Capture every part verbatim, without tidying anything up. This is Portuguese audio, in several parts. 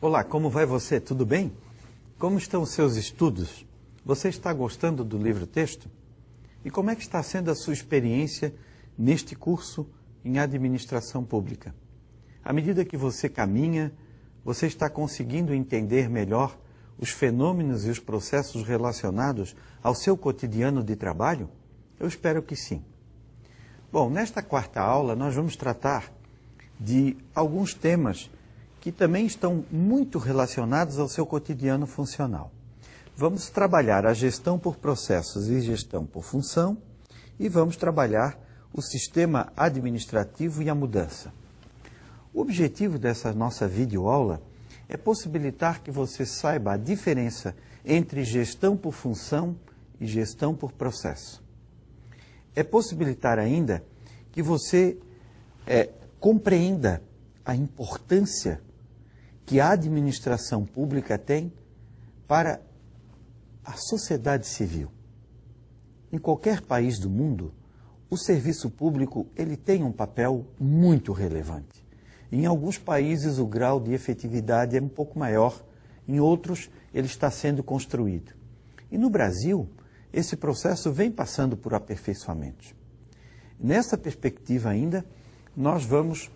Olá, como vai você? Tudo bem? Como estão os seus estudos? Você está gostando do livro-texto? E como é que está sendo a sua experiência neste curso em administração pública? À medida que você caminha, você está conseguindo entender melhor os fenômenos e os processos relacionados ao seu cotidiano de trabalho? Eu espero que sim. Bom, nesta quarta aula nós vamos tratar de alguns temas que também estão muito relacionados ao seu cotidiano funcional. Vamos trabalhar a gestão por processos e gestão por função e vamos trabalhar o sistema administrativo e a mudança. O objetivo dessa nossa videoaula é possibilitar que você saiba a diferença entre gestão por função e gestão por processo. É possibilitar ainda que você é, compreenda a importância que a administração pública tem para a sociedade civil. Em qualquer país do mundo, o serviço público ele tem um papel muito relevante. Em alguns países o grau de efetividade é um pouco maior, em outros ele está sendo construído. E no Brasil, esse processo vem passando por aperfeiçoamentos. Nessa perspectiva ainda, nós vamos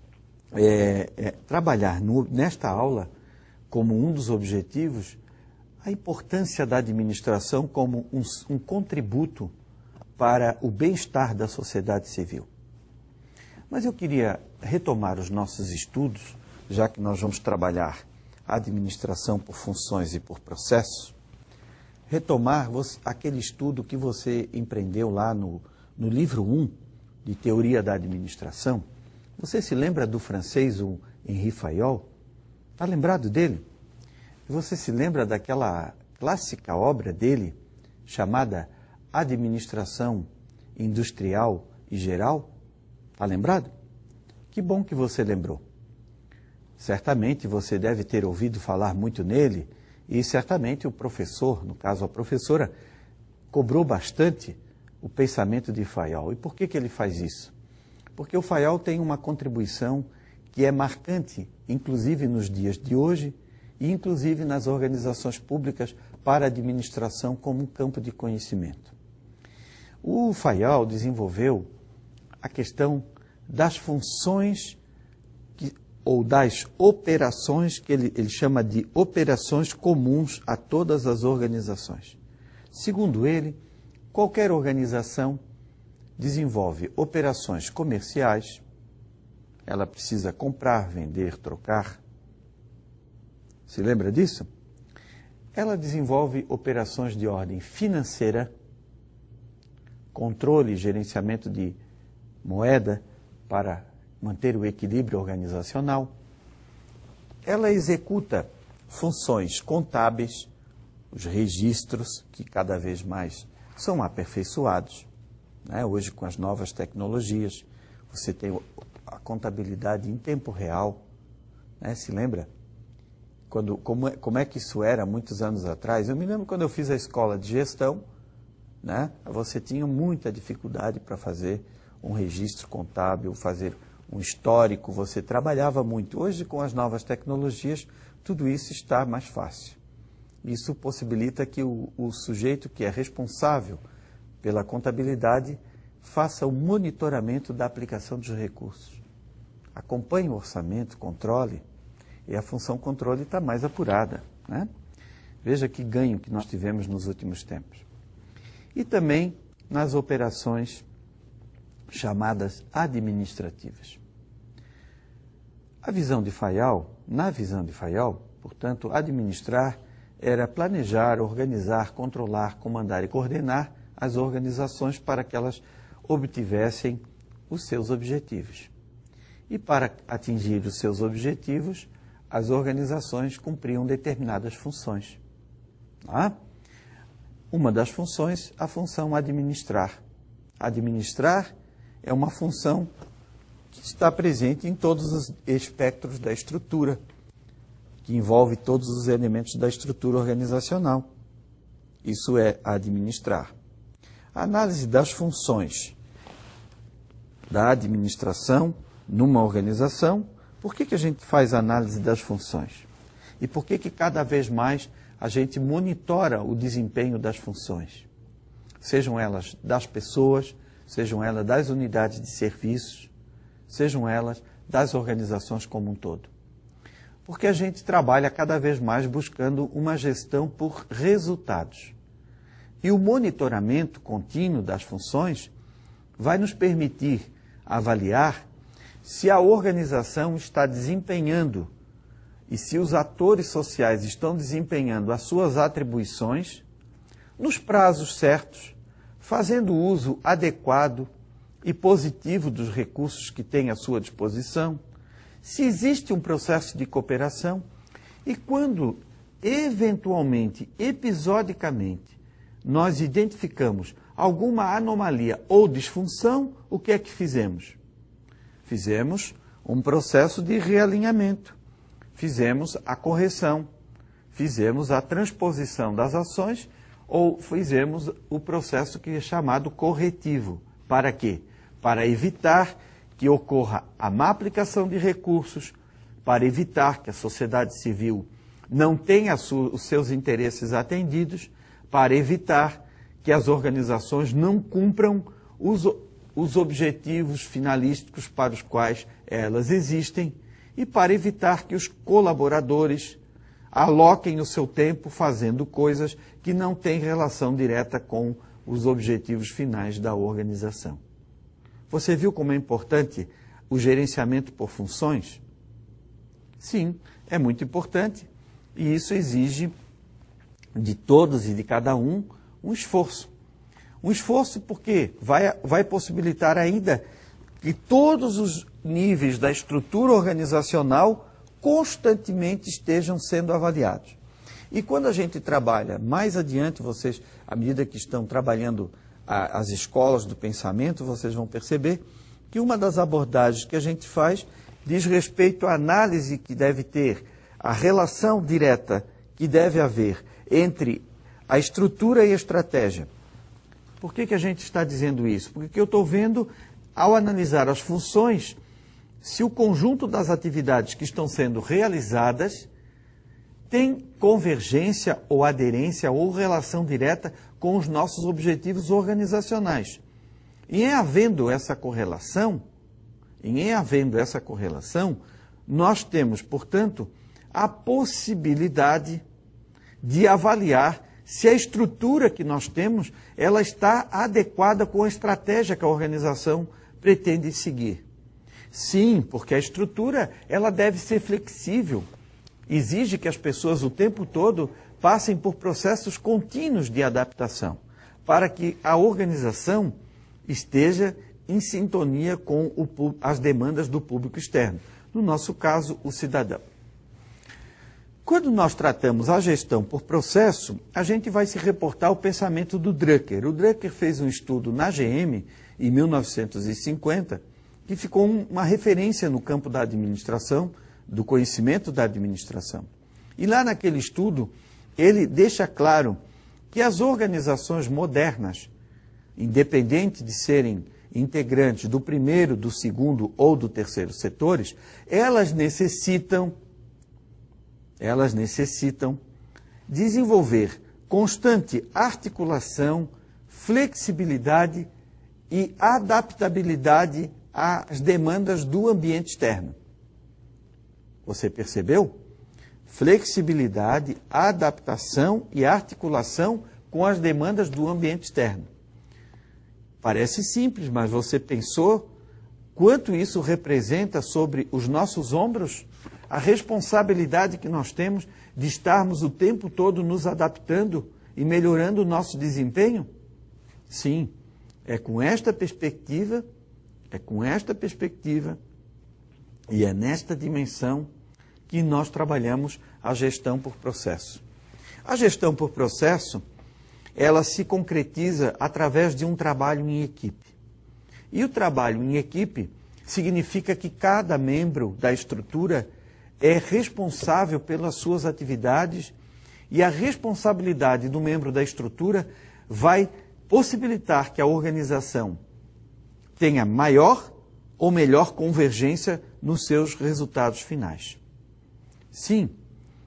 É, é, trabalhar no, nesta aula, como um dos objetivos, a importância da administração como um, um contributo para o bem-estar da sociedade civil. Mas eu queria retomar os nossos estudos, já que nós vamos trabalhar a administração por funções e por processos, retomar você, aquele estudo que você empreendeu lá no, no livro um de Teoria da Administração. Você se lembra do francês, o Henri Fayol? Está lembrado dele? Você se lembra daquela clássica obra dele, chamada Administração Industrial e Geral? Está lembrado? Que bom que você lembrou. Certamente você deve ter ouvido falar muito nele e certamente o professor, no caso a professora, cobrou bastante o pensamento de Fayol. E por que que ele faz isso? Porque o Fayol tem uma contribuição que é marcante, inclusive nos dias de hoje, e inclusive nas organizações públicas para a administração como um campo de conhecimento. O Fayol desenvolveu a questão das funções que, ou das operações que ele, ele chama de operações comuns a todas as organizações. Segundo ele, qualquer organização desenvolve operações comerciais, ela precisa comprar, vender, trocar. Se lembra disso? Ela desenvolve operações de ordem financeira, controle e gerenciamento de moeda para manter o equilíbrio organizacional. Ela executa funções contábeis, os registros, que cada vez mais são aperfeiçoados. Né? Hoje, com as novas tecnologias, você tem a contabilidade em tempo real. Né? Se lembra? Quando, como, é, como é que isso era muitos anos atrás? Eu me lembro quando eu fiz a escola de gestão, né? Você tinha muita dificuldade para fazer um registro contábil, fazer um histórico, você trabalhava muito. Hoje, com as novas tecnologias, tudo isso está mais fácil. Isso possibilita que o, o sujeito que é responsável pela contabilidade, faça o monitoramento da aplicação dos recursos. Acompanhe o orçamento, controle, e a função controle está mais apurada. Né? Veja que ganho que nós tivemos nos últimos tempos. E também nas operações chamadas administrativas. A visão de Fayol, na visão de Fayol, portanto, administrar era planejar, organizar, controlar, comandar e coordenar as organizações para que elas obtivessem os seus objetivos. E para atingir os seus objetivos, as organizações cumpriam determinadas funções. Ah? Uma das funções, a função administrar. Administrar é uma função que está presente em todos os espectros da estrutura, que envolve todos os elementos da estrutura organizacional. Isso é administrar. A análise das funções da administração numa organização. Por que que a gente faz a análise das funções? E por que que cada vez mais a gente monitora o desempenho das funções? Sejam elas das pessoas, sejam elas das unidades de serviços, sejam elas das organizações como um todo. Porque a gente trabalha cada vez mais buscando uma gestão por resultados. E o monitoramento contínuo das funções vai nos permitir avaliar se a organização está desempenhando e se os atores sociais estão desempenhando as suas atribuições nos prazos certos, fazendo uso adequado e positivo dos recursos que têm à sua disposição, se existe um processo de cooperação e quando, eventualmente, episodicamente, nós identificamos alguma anomalia ou disfunção, o que é que fizemos? Fizemos um processo de realinhamento, fizemos a correção, fizemos a transposição das ações ou fizemos o processo que é chamado corretivo. Para quê? Para evitar que ocorra a má aplicação de recursos, para evitar que a sociedade civil não tenha os seus interesses atendidos, para evitar que as organizações não cumpram os, os objetivos finalísticos para os quais elas existem e para evitar que os colaboradores aloquem o seu tempo fazendo coisas que não têm relação direta com os objetivos finais da organização. Você viu como é importante o gerenciamento por funções? Sim, é muito importante e isso exige de todos e de cada um um esforço. Um esforço porque vai, vai possibilitar ainda que todos os níveis da estrutura organizacional constantemente estejam sendo avaliados. E quando a gente trabalha mais adiante, vocês, à medida que estão trabalhando a, as escolas do pensamento, vocês vão perceber que uma das abordagens que a gente faz diz respeito à análise que deve ter, a relação direta que deve haver entre a estrutura e a estratégia. Por que que a gente está dizendo isso? Porque eu estou vendo, ao analisar as funções, se o conjunto das atividades que estão sendo realizadas tem convergência ou aderência ou relação direta com os nossos objetivos organizacionais. E em havendo essa correlação, em havendo essa correlação, nós temos, portanto, a possibilidade de avaliar se a estrutura que nós temos, ela está adequada com a estratégia que a organização pretende seguir. Sim, porque a estrutura, ela deve ser flexível. Exige que as pessoas o tempo todo passem por processos contínuos de adaptação, para que a organização esteja em sintonia com o, as demandas do público externo. No nosso caso, o cidadão. Quando nós tratamos a gestão por processo, a gente vai se reportar ao pensamento do Drucker. O Drucker fez um estudo na G M, em mil novecentos e cinquenta, que ficou uma referência no campo da administração, do conhecimento da administração. E lá naquele estudo, ele deixa claro que as organizações modernas, independente de serem integrantes do primeiro, do segundo ou do terceiro setores, elas necessitam Elas necessitam desenvolver constante articulação, flexibilidade e adaptabilidade às demandas do ambiente externo. Você percebeu? Flexibilidade, adaptação e articulação com as demandas do ambiente externo. Parece simples, mas você pensou quanto isso representa sobre os nossos ombros? A responsabilidade que nós temos de estarmos o tempo todo nos adaptando e melhorando o nosso desempenho? Sim, é com esta perspectiva, é com esta perspectiva e é nesta dimensão que nós trabalhamos a gestão por processo. A gestão por processo, ela se concretiza através de um trabalho em equipe. E o trabalho em equipe significa que cada membro da estrutura é responsável pelas suas atividades e a responsabilidade do membro da estrutura vai possibilitar que a organização tenha maior ou melhor convergência nos seus resultados finais. Sim,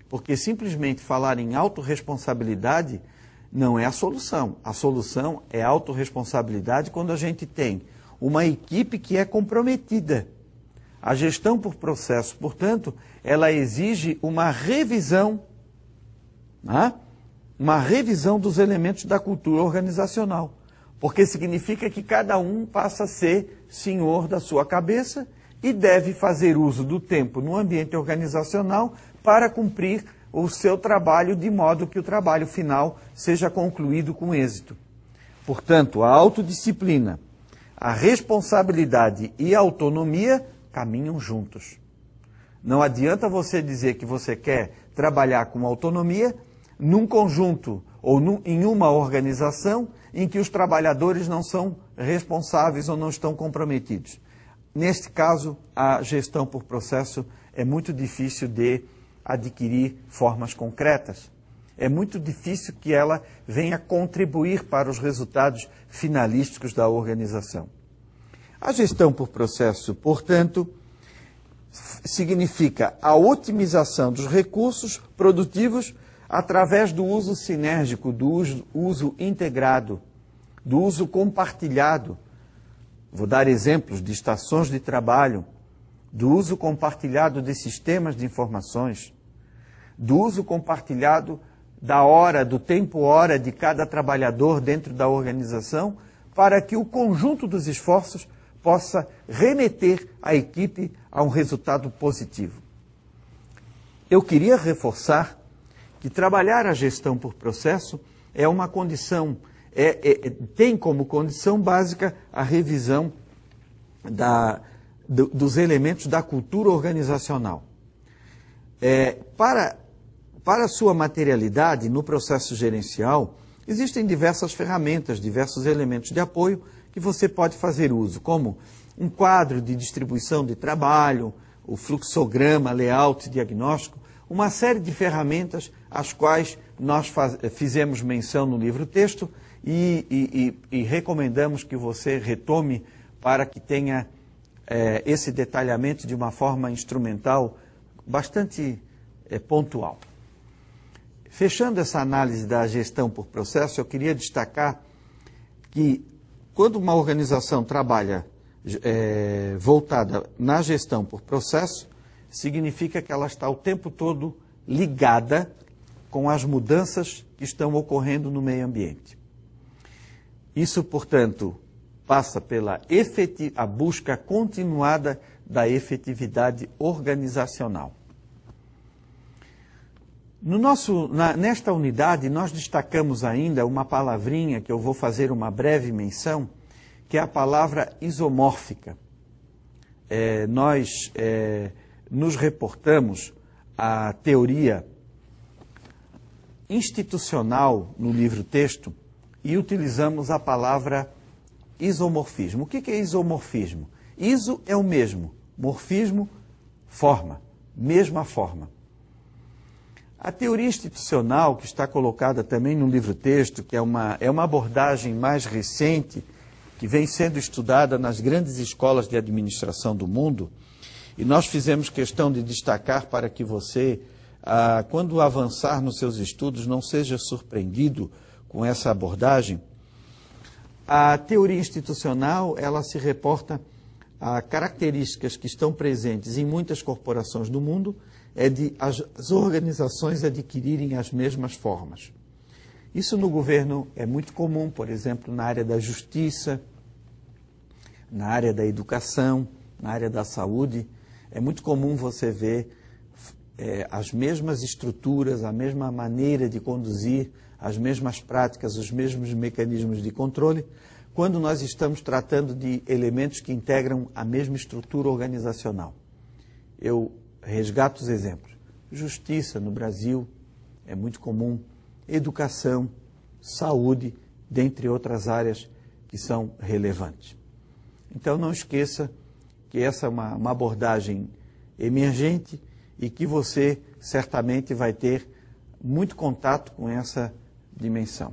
porque simplesmente falar em autorresponsabilidade não é a solução. A solução é a autorresponsabilidade quando a gente tem uma equipe que é comprometida. A gestão por processo, portanto, ela exige uma revisão, né? uma revisão dos elementos da cultura organizacional, porque significa que cada um passa a ser senhor da sua cabeça e deve fazer uso do tempo no ambiente organizacional para cumprir o seu trabalho de modo que o trabalho final seja concluído com êxito. Portanto, a autodisciplina, a responsabilidade e a autonomia caminham juntos. Não adianta você dizer que você quer trabalhar com autonomia num conjunto ou num, em uma organização em que os trabalhadores não são responsáveis ou não estão comprometidos. Neste caso, a gestão por processo é muito difícil de adquirir formas concretas. É muito difícil que ela venha contribuir para os resultados finalísticos da organização. A gestão por processo, portanto, significa a otimização dos recursos produtivos através do uso sinérgico, do uso, uso integrado, do uso compartilhado. Vou dar exemplos de estações de trabalho, do uso compartilhado de sistemas de informações, do uso compartilhado da hora, do tempo-hora de cada trabalhador dentro da organização, para que o conjunto dos esforços possa remeter a equipe a um resultado positivo. Eu queria reforçar que trabalhar a gestão por processo é uma condição, é, é, tem como condição básica a revisão da, do, dos elementos da cultura organizacional. É, para, para sua materialidade no processo gerencial, existem diversas ferramentas, diversos elementos de apoio que você pode fazer uso, como um quadro de distribuição de trabalho, o fluxograma, layout, diagnóstico, uma série de ferramentas às quais nós faz, fizemos menção no livro-texto e, e, e, e recomendamos que você retome para que tenha é, esse detalhamento de uma forma instrumental bastante é, pontual. Fechando essa análise da gestão por processo, eu queria destacar que quando uma organização trabalha é, voltada na gestão por processo, significa que ela está o tempo todo ligada com as mudanças que estão ocorrendo no meio ambiente. Isso, portanto, passa pela efetiv- a busca continuada da efetividade organizacional. No nosso, na, nesta unidade, nós destacamos ainda uma palavrinha que eu vou fazer uma breve menção, que é a palavra isomórfica. É, nós é, nos reportamos à teoria institucional no livro-texto e utilizamos a palavra isomorfismo. O que é isomorfismo? Iso é o mesmo, morfismo, forma, mesma forma. A teoria institucional, que está colocada também no livro-texto, que é uma, é uma abordagem mais recente, que vem sendo estudada nas grandes escolas de administração do mundo, e nós fizemos questão de destacar para que você, ah, quando avançar nos seus estudos, não seja surpreendido com essa abordagem. A teoria institucional, ela se reporta a características que estão presentes em muitas corporações do mundo, é de as, as organizações adquirirem as mesmas formas. Isso no governo é muito comum, por exemplo, na área da justiça, na área da educação, na área da saúde. É muito comum você ver é, as mesmas estruturas, a mesma maneira de conduzir, as mesmas práticas, os mesmos mecanismos de controle, quando nós estamos tratando de elementos que integram a mesma estrutura organizacional. Eu resgato os exemplos. Justiça no Brasil é muito comum, educação, saúde, dentre outras áreas que são relevantes. Então não esqueça que essa é uma, uma abordagem emergente e que você certamente vai ter muito contato com essa dimensão.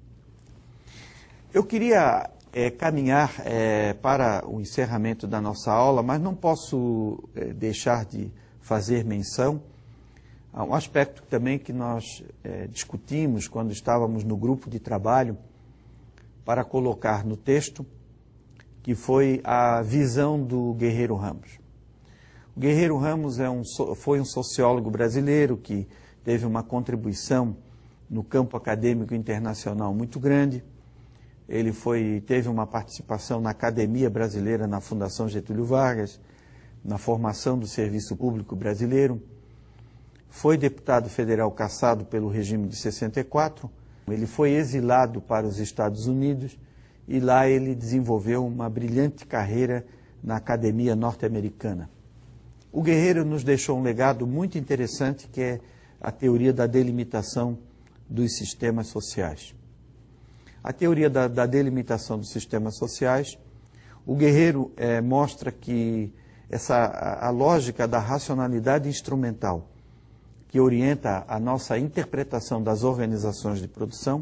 Eu queria é, caminhar é, para o encerramento da nossa aula, mas não posso é, deixar de fazer menção Há um aspecto também que nós é, discutimos quando estávamos no grupo de trabalho para colocar no texto, que foi a visão do Guerreiro Ramos. O Guerreiro Ramos é um, foi um sociólogo brasileiro que teve uma contribuição no campo acadêmico internacional muito grande. Ele foi, teve uma participação na Academia Brasileira, na Fundação Getúlio Vargas, na formação do serviço público brasileiro. Foi deputado federal cassado pelo regime de sessenta e quatro. Ele foi exilado para os Estados Unidos e lá ele desenvolveu uma brilhante carreira na Academia Norte-Americana. O Guerreiro nos deixou um legado muito interessante, que é a teoria da delimitação dos sistemas sociais. A teoria da, da delimitação dos sistemas sociais, o Guerreiro é, mostra que essa, a, a lógica da racionalidade instrumental que orienta a nossa interpretação das organizações de produção,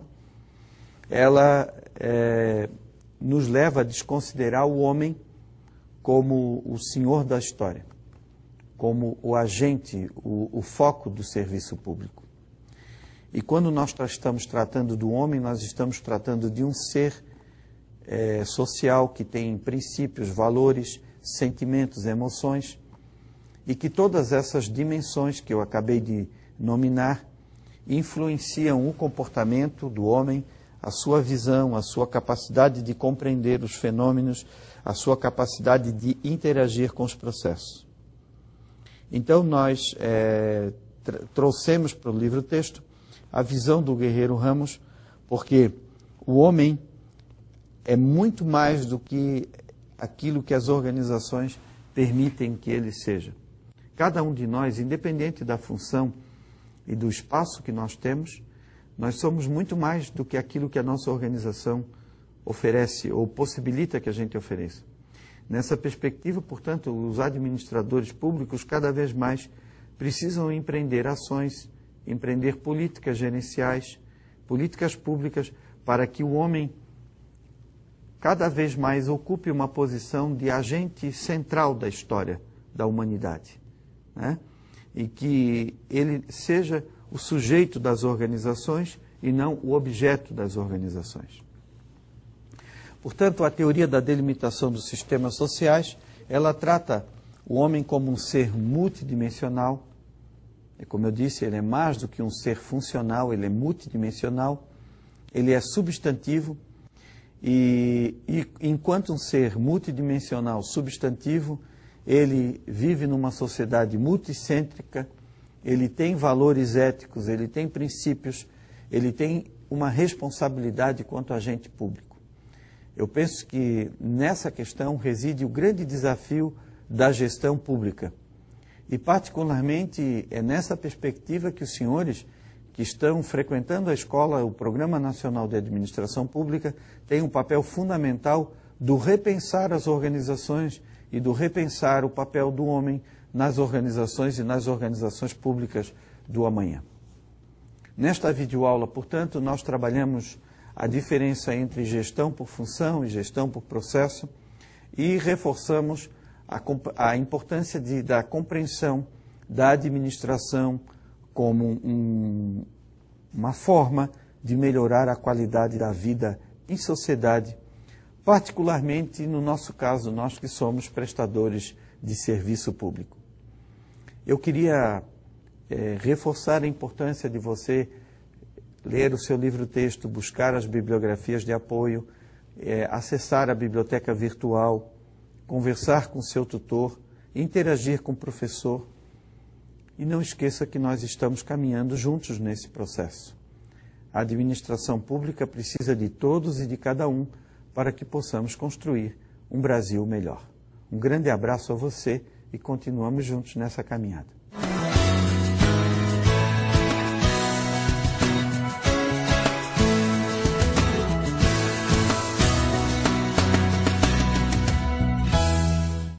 ela é, nos leva a desconsiderar o homem como o senhor da história, como o agente, o, o foco do serviço público. E quando nós estamos tratando do homem, nós estamos tratando de um ser é, social que tem princípios, valores, sentimentos, emoções, e que todas essas dimensões que eu acabei de nominar influenciam o comportamento do homem, a sua visão, a sua capacidade de compreender os fenômenos, a sua capacidade de interagir com os processos. Então nós é, trouxemos para o livro-texto a visão do Guerreiro Ramos, porque o homem é muito mais do que aquilo que as organizações permitem que ele seja. Cada um de nós, independente da função e do espaço que nós temos, nós somos muito mais do que aquilo que a nossa organização oferece ou possibilita que a gente ofereça. Nessa perspectiva, portanto, os administradores públicos cada vez mais precisam empreender ações, empreender políticas gerenciais, políticas públicas, para que o homem cada vez mais ocupe uma posição de agente central da história da humanidade, né? E que ele seja o sujeito das organizações e não o objeto das organizações. Portanto, a teoria da delimitação dos sistemas sociais, ela trata o homem como um ser multidimensional. E como eu disse, ele é mais do que um ser funcional, ele é multidimensional, ele é substantivo, e, e enquanto um ser multidimensional substantivo, ele vive numa sociedade multicêntrica, ele tem valores éticos, ele tem princípios, ele tem uma responsabilidade quanto agente público. Eu penso que nessa questão reside o grande desafio da gestão pública. E particularmente é nessa perspectiva que os senhores que estão frequentando a escola, o Programa Nacional de Administração Pública, têm um papel fundamental do repensar as organizações e do repensar o papel do homem nas organizações e nas organizações públicas do amanhã. Nesta videoaula, portanto, nós trabalhamos a diferença entre gestão por função e gestão por processo e reforçamos a, a importância de, da compreensão da administração como um, uma forma de melhorar a qualidade da vida em sociedade, particularmente no nosso caso, nós que somos prestadores de serviço público. Eu queria é, reforçar a importância de você ler o seu livro-texto, buscar as bibliografias de apoio, é, acessar a biblioteca virtual, conversar com o seu tutor, interagir com o professor. E não esqueça que nós estamos caminhando juntos nesse processo. A administração pública precisa de todos e de cada um para que possamos construir um Brasil melhor. Um grande abraço a você e continuamos juntos nessa caminhada.